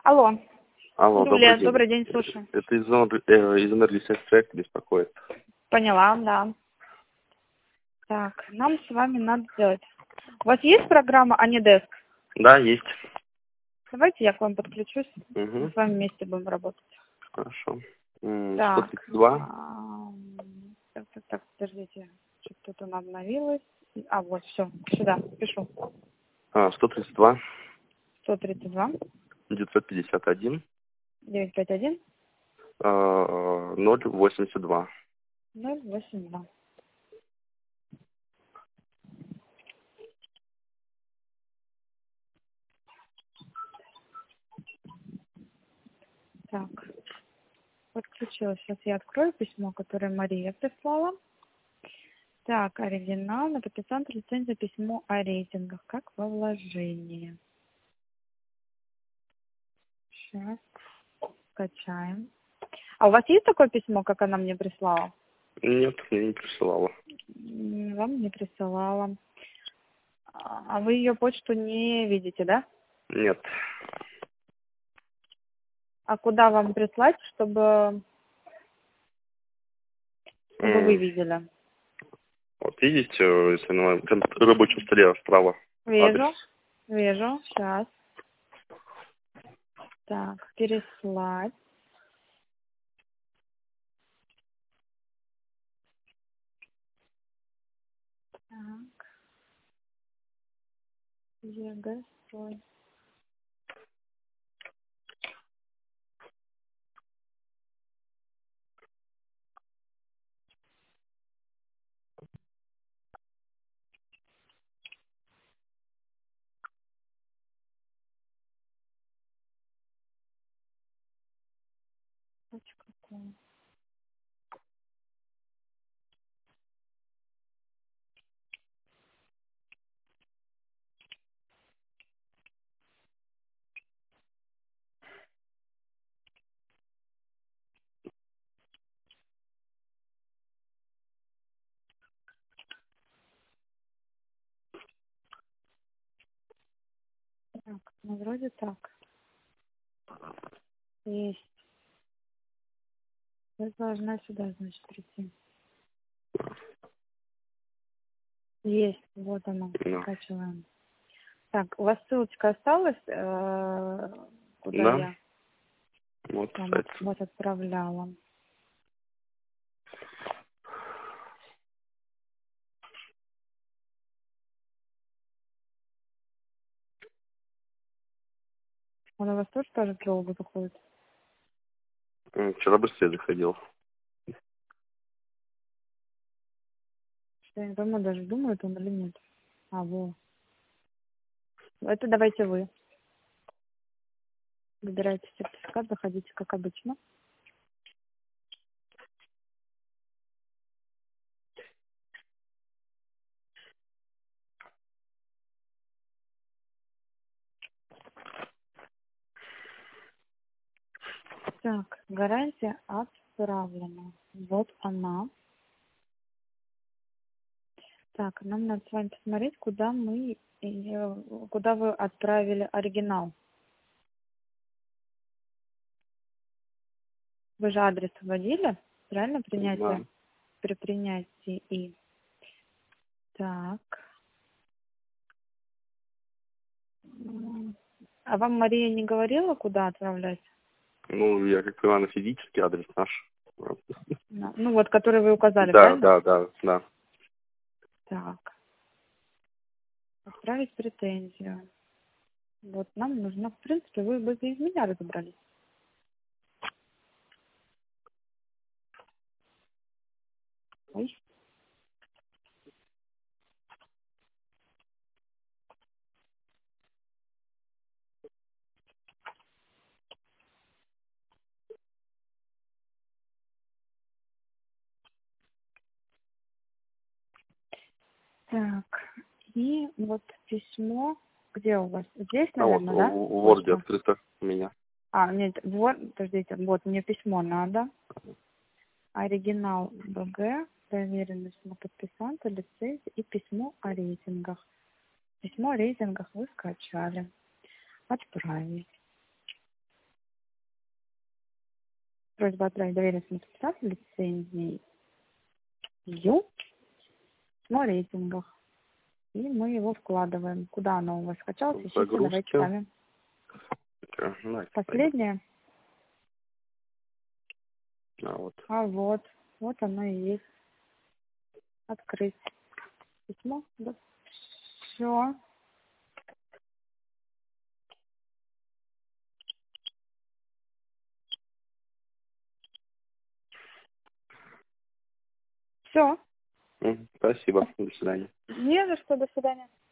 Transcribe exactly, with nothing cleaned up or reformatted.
Алло. Алло, Юлия, добрый день. добрый день, слушаю. Это из, Энер- э, из энергосвязи проекта беспокоит. Поняла, да. Так, нам с вами надо сделать. У вас есть программа Анидеск? Да, есть. Давайте я к вам подключусь. Угу. Мы с вами вместе будем работать. Хорошо. М, сто Так. тридцать два. ам, Так, так, так, подождите. Что-то тут обновилось. А, вот, все. Сюда, пишу. А, сто тридцать два. сто тридцать два девятьсот пятьдесят один. девятьсот пятьдесят один э, ноль восемьдесят два. ноль восемь два. Так. Подключилась. Сейчас я открою письмо, которое Мария прислала. Так, оригинал, на подписант лицензия письмо о рейтингах, как во вложении. Сейчас скачаем. А у вас есть такое письмо, как она мне прислала? Нет, мне не присылала. М, Вам не присылала. А вы ее почту не видите, да? Нет. А куда вам прислать, чтобы, чтобы вы М, видели? Вот видите, э, если на моем кон- рабочем столе справа адрес. Вижу, вижу, сейчас. Так, переслать. Так, ЕГЭ, строй. Точка ком. Так, ну вроде так. Есть. Я должна сюда, значит, прийти. Есть, вот оно, Да. скачиваем. Так, у вас ссылочка осталась, э, куда Да, я вот вам от- сайт. вот отправляла? Он у вас тоже так долго заходит? М, Вчера быстрее заходил. Я не пойму, даже думает он или нет. А, во. Это давайте вы. Выбираете сертификат, заходите, как обычно. Так, гарантия отправлена. Вот она. Так, нам надо с вами посмотреть, куда мы, э, куда вы отправили оригинал. Вы же адрес вводили, правильно, Да. принятие, при принятии и. Так. М, А вам Мария не говорила, куда отправлять? Ну, я как понимаю, на физический адрес наш. На- Ну вот, который вы указали, Да, правильно? да, да, да. Так. Отправить претензию. Вот нам нужно, в принципе, вы бы без меня разобрались. Ой. Так. И вот письмо. Где у вас? Здесь, А вот, наверное, в да? в Word Почта. открыто у меня. А, нет, вот, подождите, вот мне письмо надо. Оригинал БГ, доверенность на подписанта, лицензия и письмо о рейтингах. Письмо о рейтингах вы скачали. Отправить. просьба отправить доверенность подписаться лицензии письмо о рейтингах. И мы его вкладываем. Куда оно у вас скачалось? Ищите, давайте ставим. Последнее. А вот. А вот. Вот оно и есть. Открыть письмо. Да. Все. Все. Спасибо. До свидания. Не за что. До свидания.